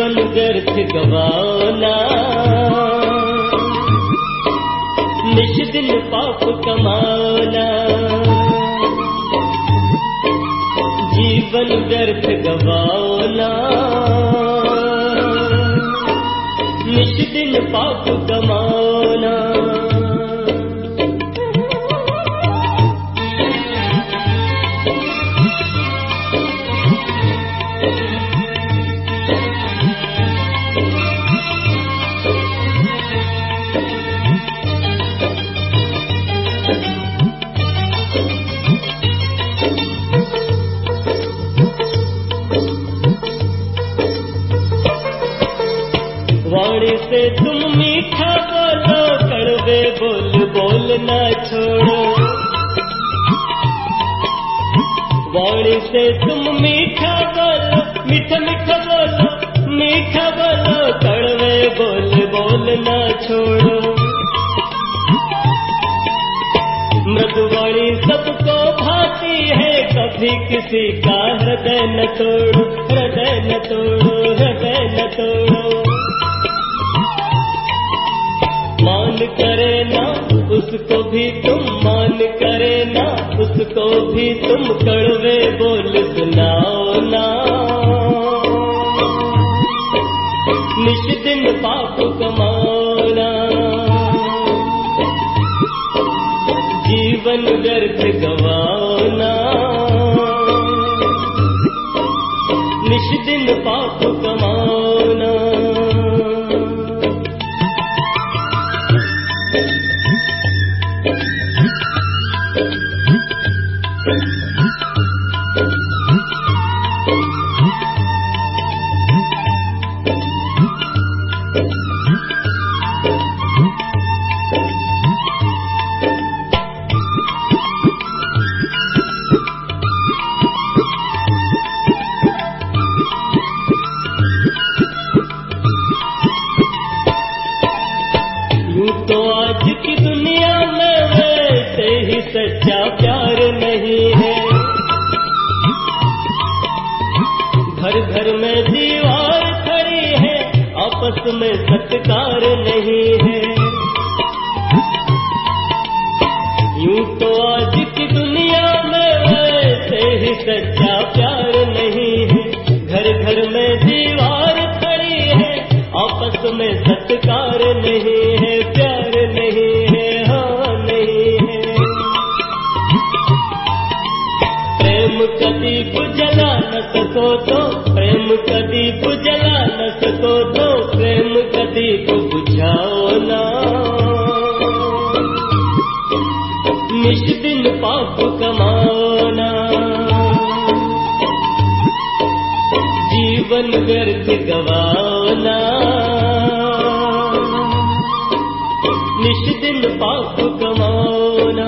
जीवन व्यर्थ गवाना, निश दिन पाप कमाना। जीवन व्यर्थ गवाना, निश दिन पाप कमाना। वाणी से तुम मीठा बोलो, कड़वे बोल बोलना छोड़ो। वाणी से तुम मीठा बोलो, मीठा मीठा बोलो, मीठा बोलो, कड़वे बोल बोलना छोड़ो। मृदुवाणी सबको भाती है, कभी किसी का हृदय न तोड़ो, हृदय न तोड़ो, हृदय न तोड़ो। मान करे ना उसको भी तुम, मान करे ना उसको भी तुम, कड़वे बोल सुनाओ ना। निश दिन पाप कमाना, जीवन व्यर्थ गवाना, निश दिन पाप कमाना। तो आज की दुनिया में वैसे ही सच्चा प्यार नहीं है। घर घर में दीवार खड़ी है, आपस में सत्कार नहीं है। यूं तो आज की दुनिया में वैसे ही सच्चा प्यार नहीं है। घर घर में दीवार खड़ी है, आपस में सत्कार नहीं है, प्यार नहीं है, हाँ नहीं है। प्रेम का दीप जला न सको तो, प्रेम का दीप जला न सको तो, प्रेम का दीप बुझाओ ना। निश दिन पाप कमाना, जीवन व्यर्थ गवाना, निश दिन पाप कमाना।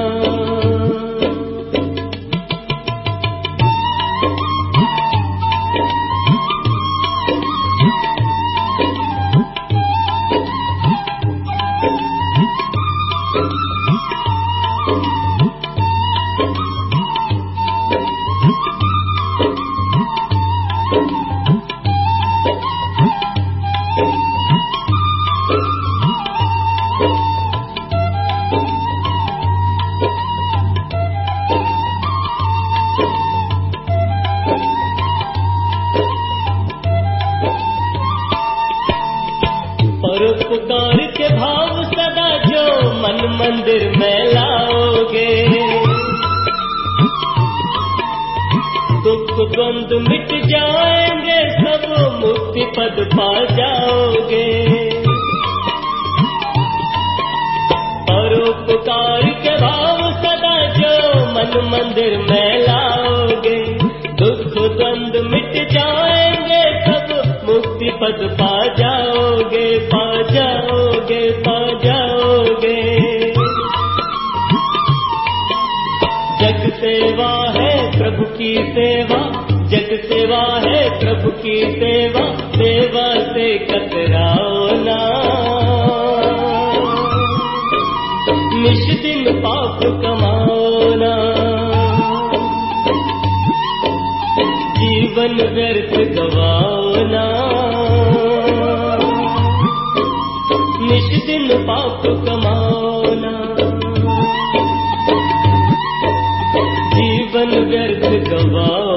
परोपकार के भाव सदा जो मन मंदिर में लाओगे, दुख द्वंद मिट जाएंगे, सब मुक्ति पद पा जाओगे। परोपकार के भाव सदा जो मन मंदिर में लाओगे, दुख द्वंद मिट जाएंगे, सब मुक्ति पद पा जाओगे, पा जाओगे, पा जाओगे। जग सेवा है प्रभु की सेवा, जग सेवा है प्रभु की सेवा, सेवा से कतराओ ना। निश दिन पाप कमाना, जीवन व्यर्थ गवाना। पाप कमाना। जीवन व्यर्थ गवा